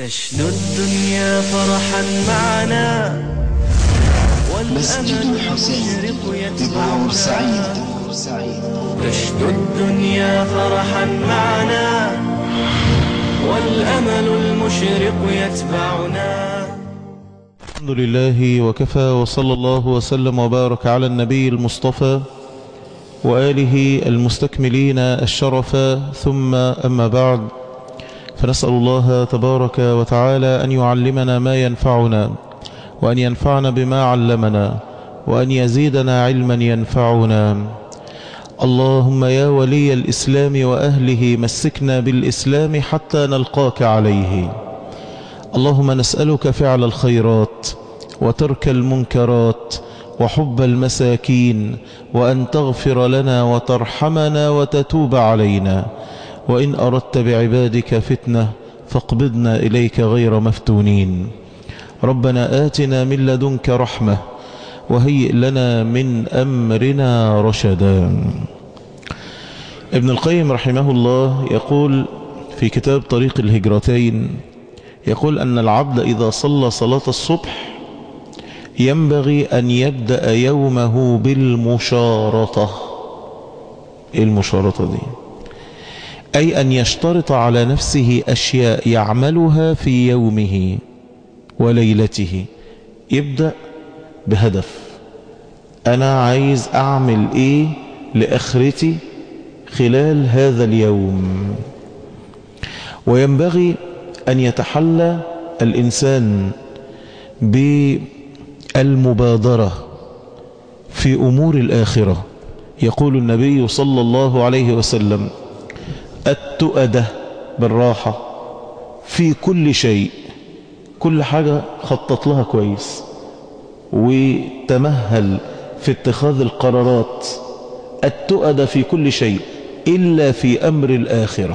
تشنو الدنيا فرحا معنا مسجد الحسين ببعور سعيد. تشنو الدنيا فرحا معنا والأمل المشرق يتبعنا. الحمد لله وكفى، وصلى الله وسلم وبارك على النبي المصطفى وآله المستكملين الشرف، ثم أما بعد، فنسأل الله تبارك وتعالى أن يعلمنا ما ينفعنا، وأن ينفعنا بما علمنا، وأن يزيدنا علما ينفعنا. اللهم يا ولي الإسلام وأهله مسكنا بالإسلام حتى نلقاك عليه. اللهم نسألك فعل الخيرات وترك المنكرات وحب المساكين، وأن تغفر لنا وترحمنا وتتوب علينا، وإن أردت بعبادك فتنة فاقبضنا إليك غير مفتونين. ربنا آتنا من لدنك رحمة وهيئ لنا من أمرنا رشدا. ابن القيم رحمه الله يقول في كتاب طريق الهجرتين، يقول أن العبد إذا صلى صلاة الصبح ينبغي أن يبدأ يومه بالمشارطة. إيه المشارطة دي؟ أي أن يشترط على نفسه أشياء يعملها في يومه وليلته. يبدأ بهدف، أنا عايز أعمل إيه لآخرتي خلال هذا اليوم. وينبغي أن يتحلى الإنسان بالمبادرة في أمور الآخرة. يقول النبي صلى الله عليه وسلم: التؤدة بالراحة في كل شيء، كل حاجة خطط لها كويس وتمهل في اتخاذ القرارات. التؤدة في كل شيء إلا في أمر الآخرة.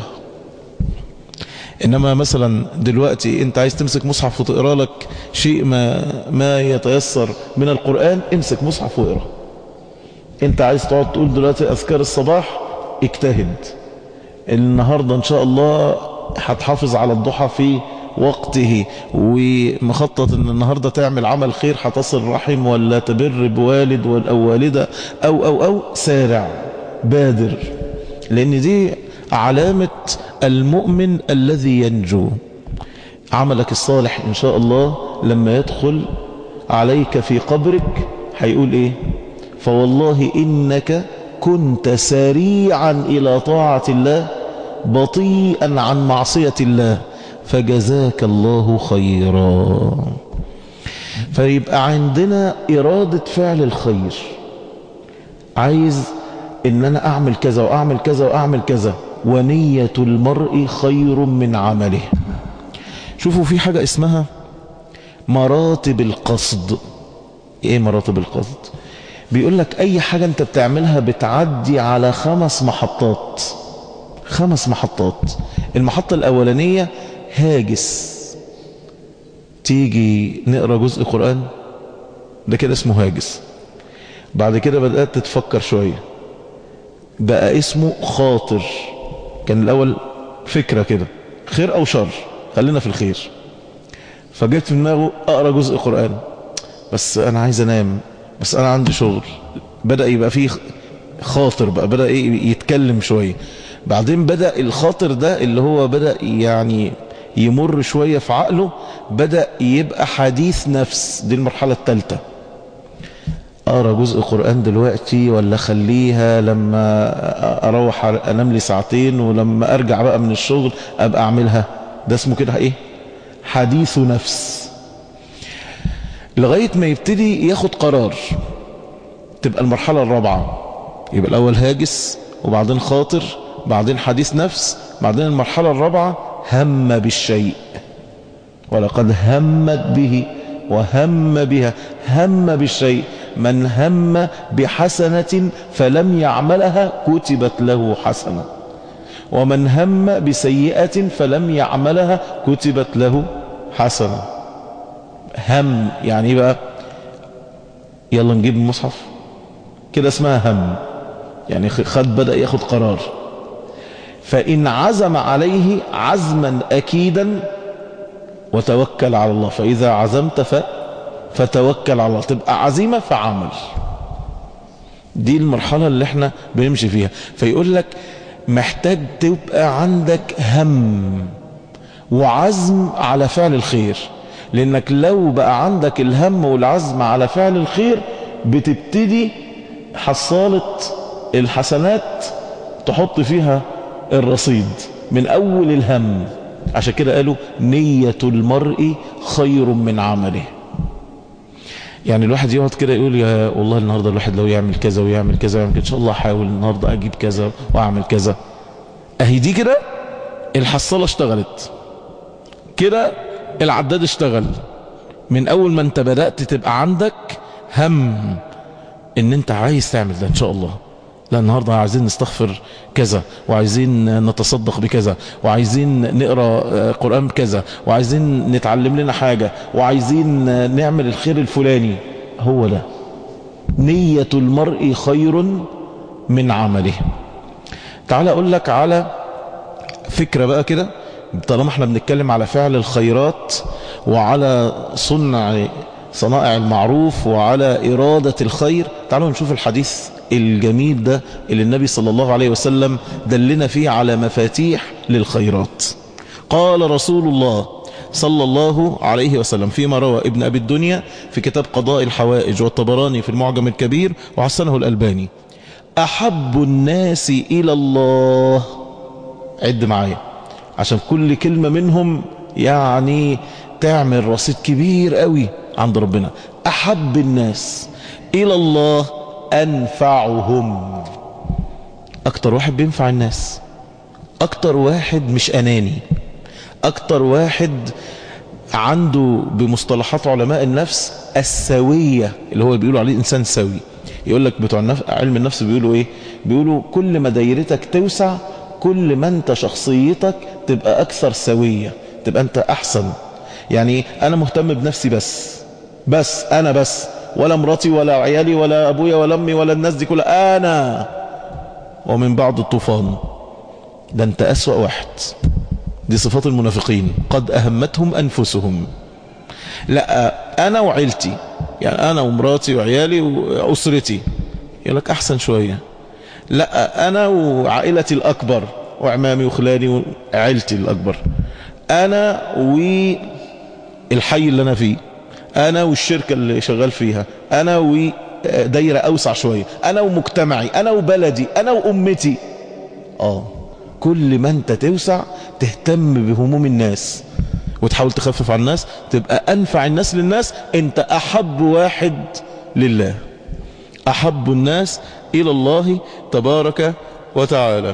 إنما مثلا دلوقتي أنت عايز تمسك مصحف وتقرأ لك شيء ما يتيسر من القرآن، امسك مصحف وقرأ. أنت عايز تقعد تقول دلوقتي أذكار الصباح، اجتهد. النهاردة إن شاء الله هتحافظ على الضحى في وقته، ومخطط ان النهاردة تعمل عمل خير، هتصل رحم ولا تبر بوالد أو والدة أو سارع، بادر، لأن دي علامة المؤمن الذي ينجو. عملك الصالح إن شاء الله لما يدخل عليك في قبرك هيقول إيه؟ فوالله إنك كنت سريعا إلى طاعة الله بطيئا عن معصية الله فجزاك الله خيرا. فيبقى عندنا إرادة فعل الخير، عايز إن أنا أعمل كذا وأعمل كذا وأعمل كذا، ونية المرء خير من عمله. شوفوا في حاجة اسمها مراتب القصد. إيه مراتب القصد؟ بيقول لك أي حاجة أنت بتعملها بتعدي على 5 محطات. 5 محطات. المحطة الأولانية هاجس، تيجي نقرأ جزء قرآن، ده كده اسمه هاجس. بعد كده بدأت تتفكر شوية، بقى اسمه خاطر. كان الأول فكرة كده، خير أو شر، خلينا في الخير. فجيت في دماغه أقرأ جزء قرآن، بس أنا عايز أنام، بس أنا عندي شغل. بدأ يبقى فيه خاطر، بقى بدأ يتكلم شوية. بعدين بدأ الخاطر ده اللي هو بدأ يعني يمر شوية في عقله، بدأ يبقى حديث نفس. دي المرحلة الثالثة. أقرأ جزء قرآن دلوقتي ولا خليها لما أروح أنام لي ساعتين، ولما أرجع بقى من الشغل أبقى أعملها؟ ده اسمه كده إيه؟ حديث نفس. لغاية ما يبتدي ياخد قرار، تبقى المرحلة الرابعة. يبقى الأول هاجس، وبعدين خاطر، بعدين حديث نفس، بعدين المرحلة الرابعة هم بالشيء. ولقد همت به وهم بها. هم بالشيء، من هم بحسنة فلم يعملها كتبت له حسنة، ومن هم بسيئة فلم يعملها كتبت له حسنة. هم يعني بقى يلا نجيب المصحف كده، اسمها هم، يعني بدأ ياخد قرار. فإن عزم عليه عزما أكيدا وتوكل على الله، فإذا عزمت فتوكل على الله، تبقى عزيمة فعمل. دي المرحلة اللي احنا بنمشي فيها. فيقول لك محتاج تبقى عندك هم وعزم على فعل الخير، لانك لو بقى عندك الهم والعزم على فعل الخير بتبتدي حصالة الحسنات تحط فيها الرصيد من اول الهم. عشان كده قالوا نية المرء خير من عمله. يعني الواحد يقعد كده يقول يا والله النهاردة الواحد لو يعمل كذا ويعمل كذا ويعمل كذا، ان شاء الله احاول النهاردة اجيب كذا واعمل كذا. اهي دي كده الحصالة اشتغلت كده، العداد اشتغل. من اول ما انت بدأت تبقى عندك هم ان انت عايز تعمل ده ان شاء الله، لا النهاردة عايزين نستغفر كذا، وعايزين نتصدق بكذا، وعايزين نقرأ قرآن بكذا، وعايزين نتعلم لنا حاجة، وعايزين نعمل الخير الفلاني. هو ده نية المرء خير من عمله. تعال اقول لك على فكرة بقى كده، طالما احنا بنتكلم على فعل الخيرات وعلى صنائع المعروف وعلى إرادة الخير. تعالوا نشوف الحديث الجميل ده اللي النبي صلى الله عليه وسلم دلنا فيه على مفاتيح للخيرات. قال رسول الله صلى الله عليه وسلم فيما روى ابن أبي الدنيا في كتاب قضاء الحوائج، والطبراني في المعجم الكبير، وحسنه الألباني: أحب الناس إلى الله، عد معايا عشان كل كلمة منهم يعني تعمل رصيد كبير قوي عند ربنا. أحب الناس إلى الله أنفعهم. أكتر واحد بينفع الناس، أكتر واحد مش أناني، أكتر واحد عنده بمصطلحات علماء النفس السوية، اللي هو بيقولوا عليه إنسان سوي. يقول لك بتوع علم النفس بيقولوا إيه؟ بيقولوا كل ما دايرتك توسع كل ما أنت شخصيتك تبقى أكثر سوية، تبقى أنت أحسن. يعني أنا مهتم بنفسي بس أنا بس، ولا مراتي ولا عيالي ولا أبويا ولا أمي ولا الناس دي كلها، أنا ومن بعض الطوفان. ده أنت أسوأ واحد. دي صفات المنافقين، قد أهمتهم أنفسهم. لا أنا وعيلتي، يعني أنا ومراتي وعيالي وأسرتي، يقول لك أحسن شوية. لا أنا وعائلتي الأكبر، وعمامي وخلاني وعائلتي الأكبر، أنا والحي اللي أنا فيه، أنا والشركة اللي شغال فيها، أنا ودايرة أوسع شوية، أنا ومجتمعي، أنا وبلدي، أنا وأمتي. كل ما أنت توسع تهتم بهموم الناس وتحاول تخفف عن الناس، تبقى أنفع الناس للناس. أنت أحب واحد لله، أحب الناس إلى الله تبارك وتعالى.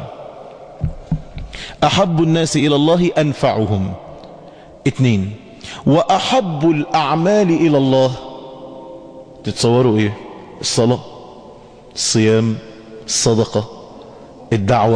أحب الناس إلى الله أنفعهم. 2. وأحب الأعمال إلى الله. تتصوروا إيه؟ الصلاة، الصيام، الصدقة، الدعوة،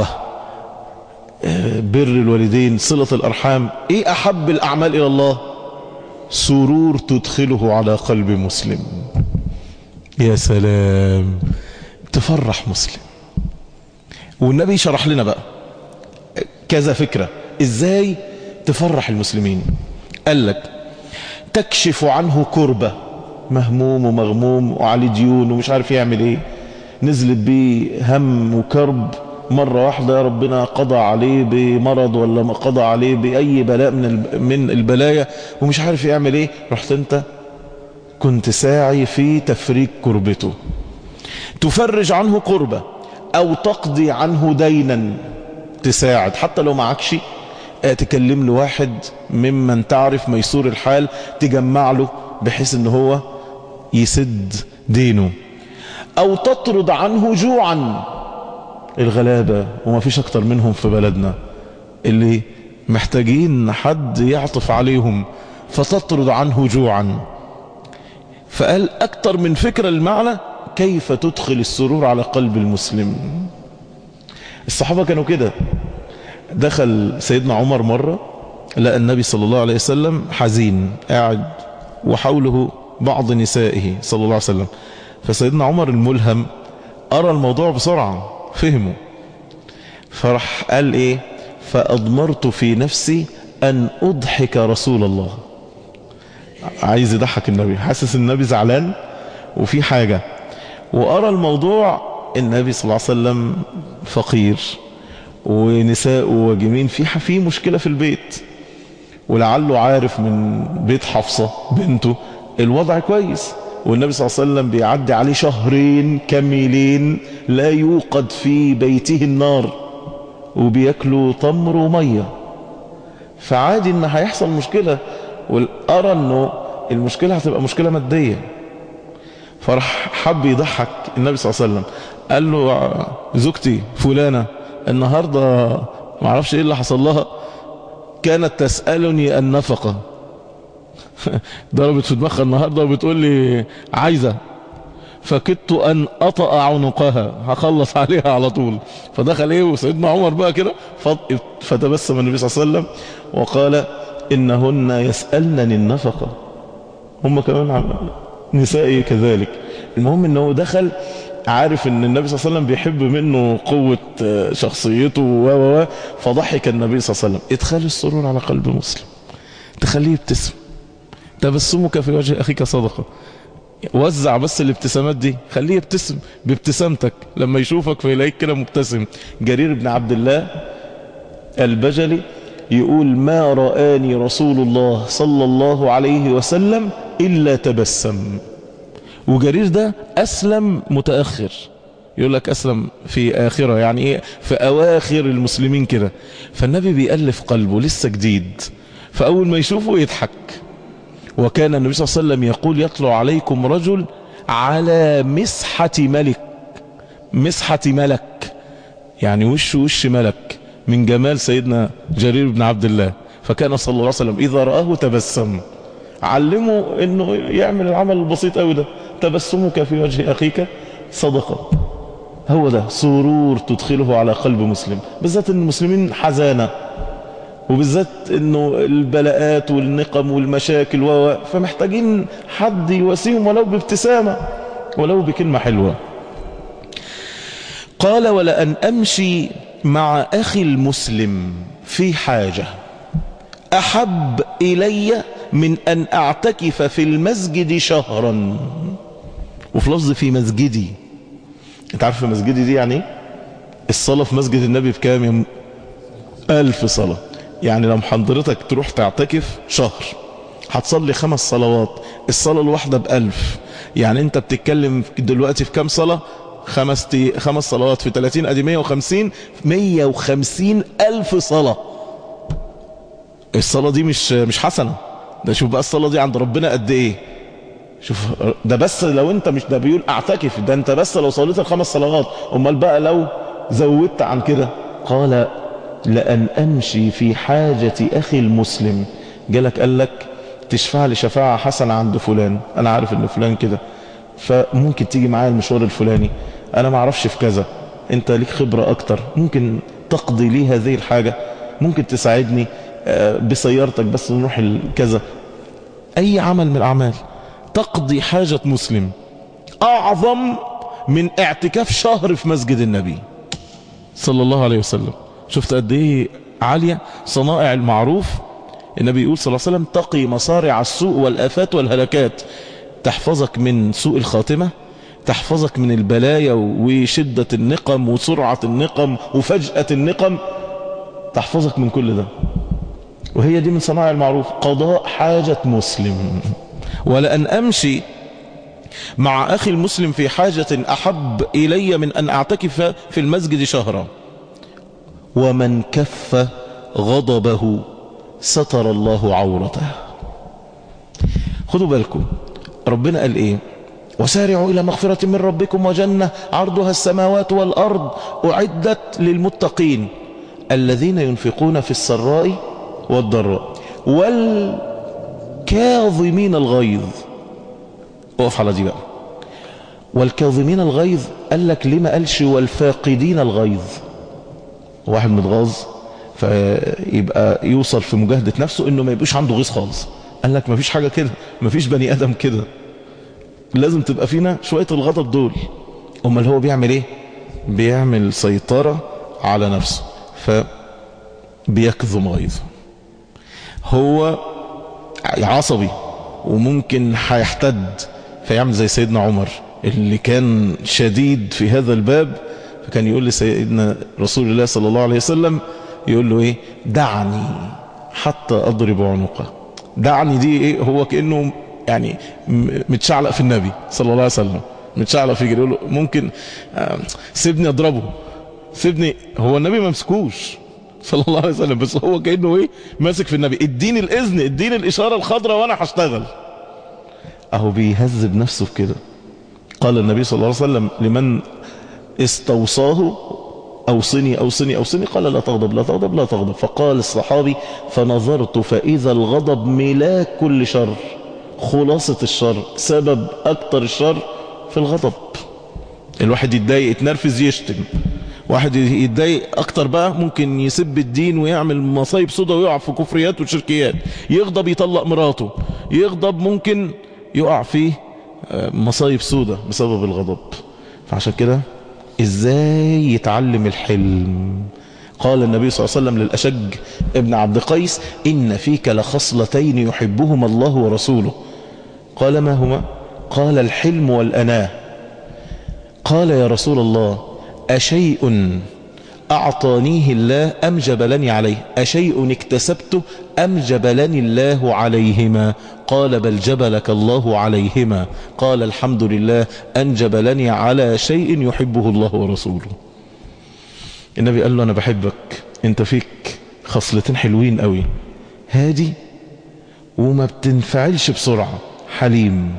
بر الوالدين، صلة الأرحام. إيه أحب الأعمال إلى الله؟ سرور تدخله على قلب مسلم. يا سلام، تفرح مسلم. والنبي شرح لنا بقى كذا فكرة ازاي تفرح المسلمين. قال لك تكشف عنه كربة، مهموم ومغموم وعليه ديون ومش عارف يعمل ايه، نزلت بيه هم وكرب مرة واحدة، ربنا قضى عليه بمرض ولا قضى عليه بأي بلاء من البلايا ومش عارف يعمل ايه، رحت انت كنت ساعي في تفريج كربته. تفرج عنه كربة او تقضي عنه دينا، تساعد حتى لو معكش، تكلم له واحد ممن تعرف ميسور الحال تجمع له بحيث ان هو يسد دينه. او تطرد عنه جوعا، الغلابة وما فيش اكتر منهم في بلدنا اللي محتاجين حد يعطف عليهم، فتطرد عنه جوعا. فقال اكتر من فكرة المعنى كيف تدخل السرور على قلب المسلم. الصحابة كانوا كده. دخل سيدنا عمر مرة لقى النبي صلى الله عليه وسلم حزين قاعد وحوله بعض نسائه صلى الله عليه وسلم. فسيدنا عمر الملهم أرى الموضوع بسرعة، فهمه، فرح قال ايه؟ فأضمرت في نفسي أن أضحك رسول الله. عايز يضحك النبي، حاسس النبي زعلان وفي حاجة، وأرى الموضوع النبي صلى الله عليه وسلم فقير ونساء وجمين، في مشكلة في البيت، ولعله عارف من بيت حفصة بنته الوضع كويس، والنبي صلى الله عليه وسلم بيعدي عليه شهرين كاملين لا يوقد في بيته النار، وبياكلوا تمر ومية، فعادي ان هيحصل مشكلة، وأرى انه المشكلة هتبقى مشكلة مادية. فرح حب يضحك النبي صلى الله عليه وسلم، قال له زوجتي فلانة النهاردة معرفش ايه اللي حصل لها، كانت تسألني النفقة ضربت في دماغها النهاردة وبتقول لي عايزة، فكدت أن أطأ عنقها، هخلص عليها على طول. فدخل ايه وسيدنا عمر بقى كده، فتبسم النبي صلى الله عليه وسلم وقال إنهن يسألنني النفقة، هم كمان نسائي كذلك. المهم انه دخل عارف ان النبي صلى الله عليه وسلم بيحب منه قوة شخصيته فضحك النبي صلى الله عليه وسلم. ادخال السرور على قلب مسلم، تخليه يبتسم، تبسمك في وجه أخيك صدقة. وزع بس الابتسامات دي، خليه يبتسم بابتسامتك لما يشوفك فيلاقيك كده مبتسم. جرير بن عبد الله البجلي يقول ما رآني رسول الله صلى الله عليه وسلم إلا تبسم. وجرير ده أسلم متأخر، يقول لك أسلم في آخرة، يعني إيه في أواخر المسلمين كده، فالنبي بيألف قلبه لسه جديد، فأول ما يشوفه يضحك. وكان النبي صلى الله عليه وسلم يقول يطلع عليكم رجل على مسحة ملك، مسحة ملك يعني وش ملك، من جمال سيدنا جرير بن عبد الله. فكان صلى الله عليه وسلم إذا رآه تبسم، علمه انه يعمل العمل البسيط قوي ده، تبسمك في وجه اخيك صدقة. هو ده سرور تدخله على قلب مسلم، بالذات ان المسلمين حزانة، وبالذات انه البلاءات والنقم والمشاكل فمحتاجين حد يواسيهم ولو بابتسامة ولو بكلمة حلوة. قال ولأن أمشي مع أخي المسلم في حاجة أحب إلي من أن أعتكف في المسجد شهرا. وفي لفظ في مسجدي، انت عارف في مسجدي دي يعني الصلاة في مسجد النبي بكام؟ 1000 صلاة. يعني لما حضرتك تروح تعتكف شهر هتصلي 5 صلوات، الصلاة الواحدة ب1000، يعني انت بتتكلم دلوقتي في كام صلاة؟ 5 صلوات في 30 ادي 150، 150 ألف صلاة. الصلاة دي مش حسنة، ده شوف بقى الصلاة دي عند ربنا قد ايه. شوف ده بس لو انت مش ده بيقول اعتكف، ده انت بس لو صليت 5 صلوات، امال بقى لو زودت عن كده. قال لأن أمشي في حاجة أخي المسلم، جالك قال لك تشفع لي شفاعة حسنة عند فلان، أنا عارف إن فلان كده، فممكن تيجي معايا المشوار الفلاني، أنا ما اعرفش في كذا، أنت ليك خبرة أكتر، ممكن تقضي لي هذه الحاجة، ممكن تساعدني بسيارتك بس نروح كذا. أي عمل من الأعمال تقضي حاجة مسلم أعظم من اعتكاف شهر في مسجد النبي صلى الله عليه وسلم. شفت قد ايه عالية صنائع المعروف. النبي يقول صلى الله عليه وسلم تقي مصارع السوء والآفات والهلكات، تحفظك من سوء الخاتمة، تحفظك من البلايا وشدة النقم وسرعة النقم وفجأة النقم، تحفظك من كل ده. وهي دي من صنائع المعروف، قضاء حاجة مسلم. ولأن أمشي مع أخي المسلم في حاجة أحب إلي من أن أعتكف في المسجد شهرا. ومن كف غضبه ستر الله عورته. خدوا بالكم ربنا قال ايه؟ وسارعوا إلى مغفرة من ربكم وجنة عرضها السماوات والأرض أعدت للمتقين الذين ينفقون في السراء والضراء والكاظمين الغيظ. اقف على دي بقى، والكاظمين الغيظ قال لك ليه ما قالش والفاقدين الغيظ؟ واحد متغاظ فيبقى يوصل في مجاهدة نفسه انه ما يبقاش عنده غيظ خالص. قال لك ما فيش حاجة كده، ما فيش بني ادم كده، لازم تبقى فينا شوية الغضب دول. امال هو بيعمل ايه؟ بيعمل سيطرة على نفسه فبيكظم غيظه. هو عصبي وممكن هيحتد، فيعمل زي سيدنا عمر اللي كان شديد في هذا الباب، فكان يقول لسيدنا رسول الله صلى الله عليه وسلم، يقول له ايه؟ دعني حتى اضرب عنقه. دعني دي ايه؟ هو كأنه يعني متشعلق في النبي صلى الله عليه وسلم، متشعلق فيه، يقول له ممكن سيبني اضربه، سيبني. هو النبي ما مسكوش صلى الله عليه وسلم، بس هو كأنه ايه؟ ماسك في النبي، اديني الاذن، اديني الاشارة الخضراء وانا هشتغل. اهو بيهذب نفسه في كده. قال النبي صلى الله عليه وسلم لمن استوصاه أوصني أوصني أوصني، قال لا تغضب لا تغضب لا تغضب. فقال الصحابي فنظرت فإذا الغضب ملاك كل شر، خلاصة الشر، سبب أكتر الشر في الغضب. الواحد يتضايق يتنرفز يشتم، واحد يتضايق أكتر بقى ممكن يسب الدين ويعمل مصايب سودا ويقع في كفريات وشركيات، يغضب يطلق مراته، يغضب ممكن يقع فيه مصايب سودا بسبب الغضب. فعشان كده ازاي يتعلم الحلم؟ قال النبي صلى الله عليه وسلم للأشج ابن عبد قيس إن فيك لخصلتين يحبهما الله ورسوله. قال ما هما؟ قال الحلم والأناة. قال يا رسول الله أشيء أعطانيه الله أم جبلني عليه؟ أشيء اكتسبته أم جبلني الله عليهما؟ قال بل جبلك الله عليهما. قال الحمد لله أن جبلني على شيء يحبه الله ورسوله. النبي قال له أنا بحبك، أنت فيك خصلتين حلوين قوي، هادي وما بتنفعلش بسرعة، حليم.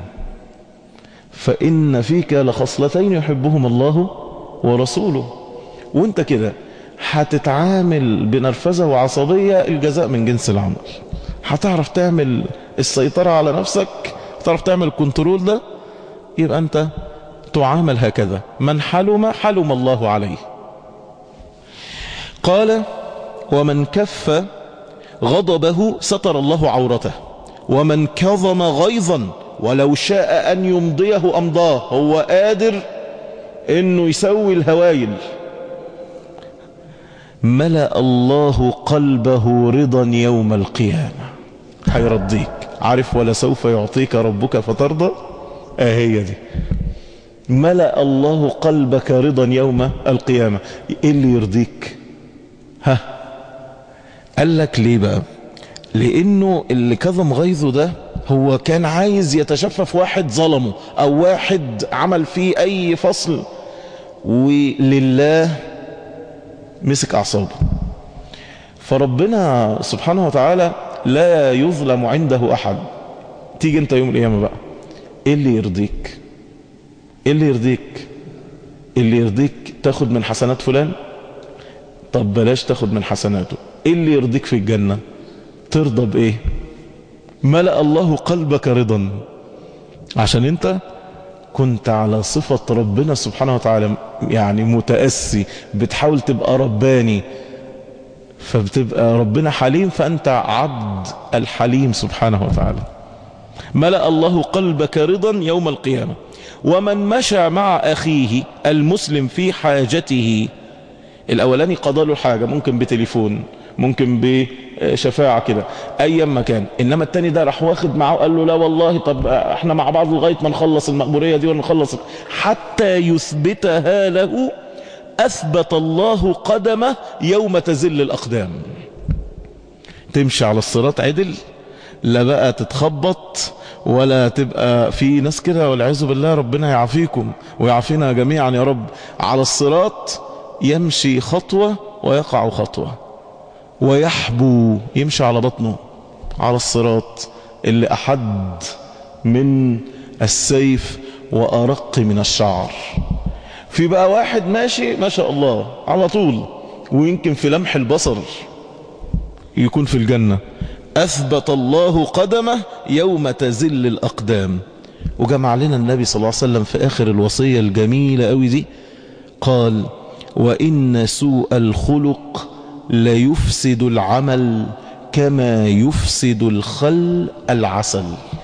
فإن فيك لخصلتين يحبهم الله ورسوله. وانت كده هتتعامل بنرفزة وعصبية، الجزاء من جنس العمل. هتعرف تعمل السيطرة على نفسك، هتعرف تعمل الكنترول ده، يبقى انت تعامل هكذا. من حلم حلم الله عليه. قال ومن كف غضبه ستر الله عورته، ومن كظم غيظا ولو شاء أن يمضيه أمضاه. هو قادر انه يسوي الهوايل. ملأ الله قلبه رضا يوم القيامة. هيرضيك، عارف ولا سوف يعطيك ربك فترضى؟ هي دي. ملأ الله قلبك رضا يوم القيامة. ايه اللي يرضيك؟ قال لك ليه بقى؟ لانه اللي كظم غيظه ده هو كان عايز يتشفف واحد ظلمه او واحد عمل فيه اي فصل، ولله مسك اعصابه. فربنا سبحانه وتعالى لا يظلم عنده احد. تيجي انت يوم القيامة بقى، ايه اللي يرضيك؟ ايه اللي يرضيك؟ اللي يرضيك تاخد من حسنات فلان؟ طب بلاش تاخد من حسناته. ايه اللي يرضيك في الجنة؟ ترضى بايه؟ ملأ الله قلبك رضا، عشان انت كنت على صفة ربنا سبحانه وتعالى، يعني متأسي، بتحاول تبقى رباني، فبتبقى ربنا حليم، فأنت عبد الحليم سبحانه وتعالى. ملأ الله قلبك رضا يوم القيامة. ومن مشى مع أخيه المسلم في حاجته، الأولاني قضى له حاجة، ممكن بتليفون، ممكن بشفاعة كده، أي مكان، إنما التاني ده راح واخد معه قال له لا والله طب احنا مع بعض لغاية ما نخلص المأمورية دي ونخلص، حتى يثبتها له أثبت الله قدمه يوم تزل الأقدام. تمشي على الصراط عدل، لا بقى تتخبط ولا تبقى في ناس كده والعياذ بالله، ربنا يعافيكم ويعافينا جميعا يا رب. على الصراط يمشي خطوة ويقع خطوة، ويحبو، يمشي على بطنه على الصراط اللي أحد من السيف وأرق من الشعر. في بقى واحد ماشي ما شاء الله على طول، ويمكن في لمح البصر يكون في الجنة. أثبت الله قدمه يوم تزل الأقدام. وجمع لنا النبي صلى الله عليه وسلم في آخر الوصية الجميلة قوي دي، قال وإن سوء الخلق ليفسد العمل كما يفسد الخل العسل.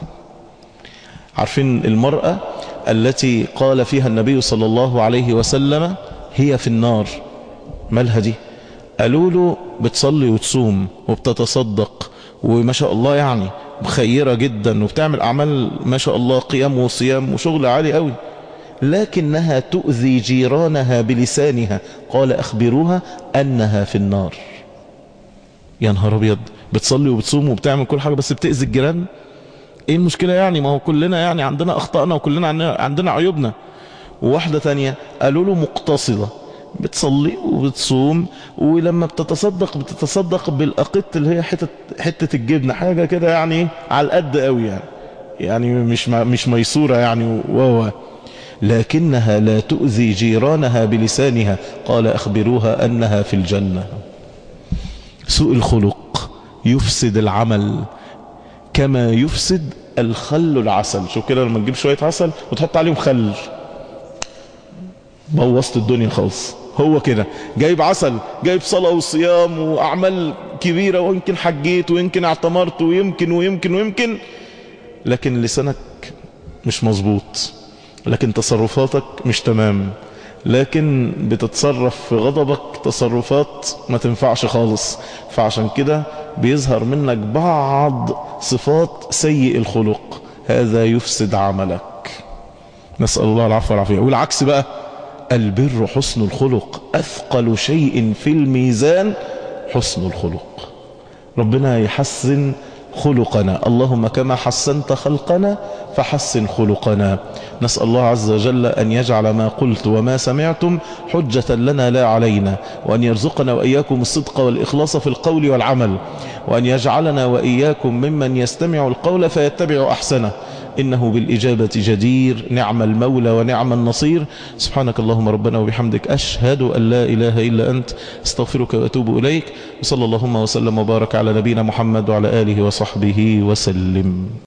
عارفين المرأة التي قال فيها النبي صلى الله عليه وسلم هي في النار، مالها دي؟ قالوا له بتصلي وتصوم وبتتصدق وما شاء الله يعني خيرة جدا وبتعمل أعمال ما شاء الله قيام وصيام وشغل عالي قوي، لكنها تؤذي جيرانها بلسانها، قال أخبروها أنها في النار. يا نهار أبيض، بتصلي وبتصوم وبتعمل كل حاجة بس بتأذي الجيران؟ ايه المشكلة يعني؟ ما هو كلنا يعني عندنا أخطائنا وكلنا عندنا عيوبنا. وواحدة تانية قالوا له مقتصدة، بتصلي وبتصوم ولما بتتصدق بالأقط اللي هي حتة الجبنة، حاجة كده يعني على القد قوي يعني مش ميسورة يعني لكنها لا تؤذي جيرانها بلسانها، قال أخبروها أنها في الجنة. سوء الخلق يفسد العمل كما يفسد الخل العسل. شوف كده لما تجيب شوية عسل وتحط عليهم خل، بوظت الدنيا خالص. هو كده جايب عسل، جايب صلاة وصيام وأعمال كبيرة، ويمكن حجيت ويمكن اعتمرت ويمكن، لكن لسانك مش مظبوط، لكن تصرفاتك مش تمام، لكن بتتصرف في غضبك تصرفات ما تنفعش خالص. فعشان كده بيظهر منك بعض صفات سيء الخلق، هذا يفسد عملك. نسأل الله العفو والعافية. والعكس بقى، البر حسن الخلق، أثقل شيء في الميزان حسن الخلق. ربنا يحسن خلقنا، اللهم كما حسنت خلقنا فحسن خلقنا. نسأل الله عز وجل أن يجعل ما قلت وما سمعتم حجة لنا لا علينا، وأن يرزقنا وإياكم الصدق والإخلاص في القول والعمل، وأن يجعلنا وإياكم ممن يستمع القول فيتبع أحسنه، إنه بالإجابة جدير، نعم المولى ونعم النصير. سبحانك اللهم ربنا وبحمدك، أشهد أن لا إله إلا أنت، استغفرك وأتوب إليك. وصلى اللهم وسلم وبارك على نبينا محمد وعلى آله وصحبه وسلم.